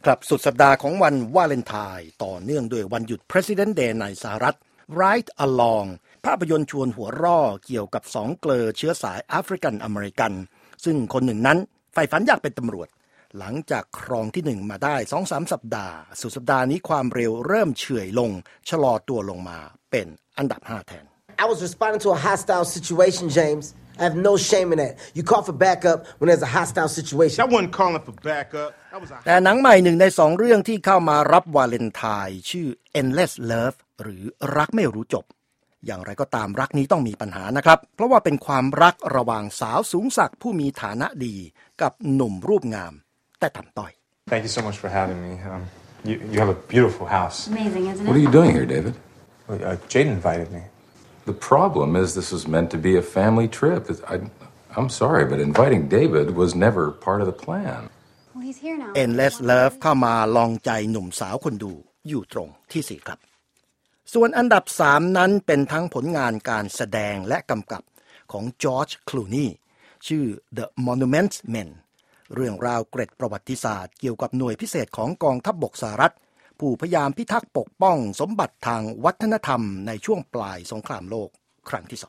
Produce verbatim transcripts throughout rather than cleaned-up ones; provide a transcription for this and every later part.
ครับสุดสัปดาห์ของวันวาเลนไทน์ต่อเนื่องด้วยวันหยุด President Day ในสหรัฐ Ride Along ภาพยนตร์ชวนหัวร่อเกี่ยวกับสองเกลอเชื้อสายแอฟริกันอเมริกันซึ่งคนหนึ่งนั้นใฝ่ฝันอยากเป็นตำรวจหลังจากครองที่หนึ่งมาได้ สองถึงสาม สัปดาห์สุดสัปดาห์นี้ความเร็วเริ่มเฉื่อยลงชะลอตัวลงมาเป็นอันดับห้าแทน I was responding to a hostile situation, James. I have no shame in that. You call for backup when there's a hostile situation. I wasn't calling for backup. That was a... แต่หนังใหม่หนึ่งในสองเรื่องที่เข้ามารับวาเลนไทน์ชื่อ Endless Love หรือรักไม่รู้จบอย่างไรก็ตามรักนี้ต้องมีปัญหานะครับเพราะว่าเป็นความรักระหว่างสาวสูงศักดิ์ผู้มีฐานะดีกับหนุ่มรูปงามแต่ต่ำต้อย Thank you so much for having me. Um, you, you have a beautiful house. Amazing, isn't it? What are you doing here, David? Well, uh, Jade invited me. The problem is this was meant to be a family trip. I, I'm sorry, but inviting David was never part of the plan. Well, he's here now. Endless Love เข้ามาลองใจหนุ่มสาวคนดูอยู่ตรงที่สี่ครับส่วนอันดับสามนั้นเป็นทั้งผลงานการแสดงและกำกับของจอร์จคลูนีชื่อ The Monuments Men เรื่องราวเกร็ดประวัติศาสตร์เกี่ยวกับหน่วยพิเศษของกองทัพบกสหรัฐผู้พยายามพิทักษ์ปกป้องสมบัติทางวัฒนธรรมในช่วงปลายสงครามโลกครั้งที่สอง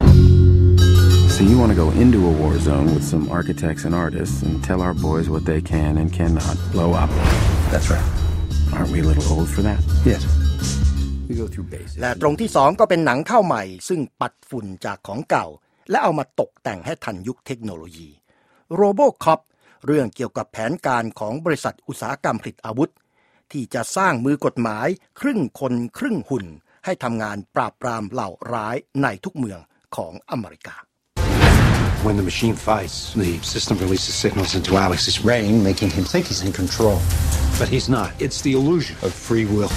So you want to go into a war zone with some architects and artists and tell our boys what they can and cannot blow up. That's right. Aren't we a little old for that? Yes. We go through basics. และตรงที่สองก็เป็นหนังเข้าใหม่ซึ่งปัดฝุ่นจากของเก่าและเอามาตกแต่งให้ทันยุคเทคโนโลยี RoboCop เรื่องเกี่ยวกับแผนการของบริษัทอุตสาหกรรมผลิตอาวุธที่จะสร้างมือกฎหมายครึ่งคนครึ่งหุ่นให้ทำงานปราบปรามเหล่าร้ายในทุกเมืองของอเมริกา When the machine fights, the system releases signals into Alex's brain, making him think he's in control. But he's not. It's the illusion of free will.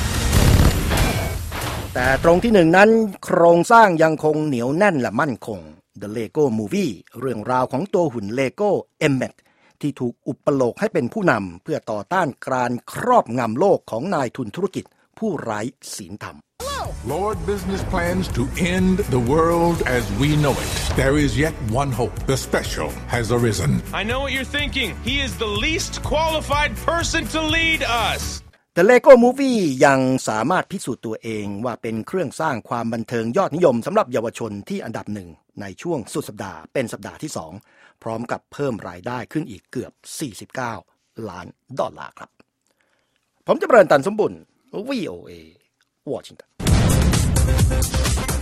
แต่ตรงที่หนึ่งนั้นโครงสร้างยังคงเหนียวแน่นและมั่นคง The Lego Movie เรื่องราวของตัวหุ่น Lego Emmet ที่ถูกอุปโลกให้เป็นผู้นำเพื่อต่อต้านการครอบงำโลกของนายทุนธุรกิจผู้ไร้ศีลธรรม Lord Business plans to end the world as we know it. There is yet one hope. The special has arisen. I know what you're thinking. He is the least qualified person to lead us. The Lego Movie ยังสามารถพิสูจน์ตัวเองว่าเป็นเครื่องสร้างความบันเทิงยอดนิยมสำหรับเยาวชนที่อันดับหนึ่งในช่วงสุดสัปดาห์เป็นสัปดาห์ที่สองพร้อมกับเพิ่มรายได้ขึ้นอีกเกือบสี่สิบเก้าล้านดอลลาร์ครับผมจะเริ่มตันสมบุญ วี โอ เอ Washington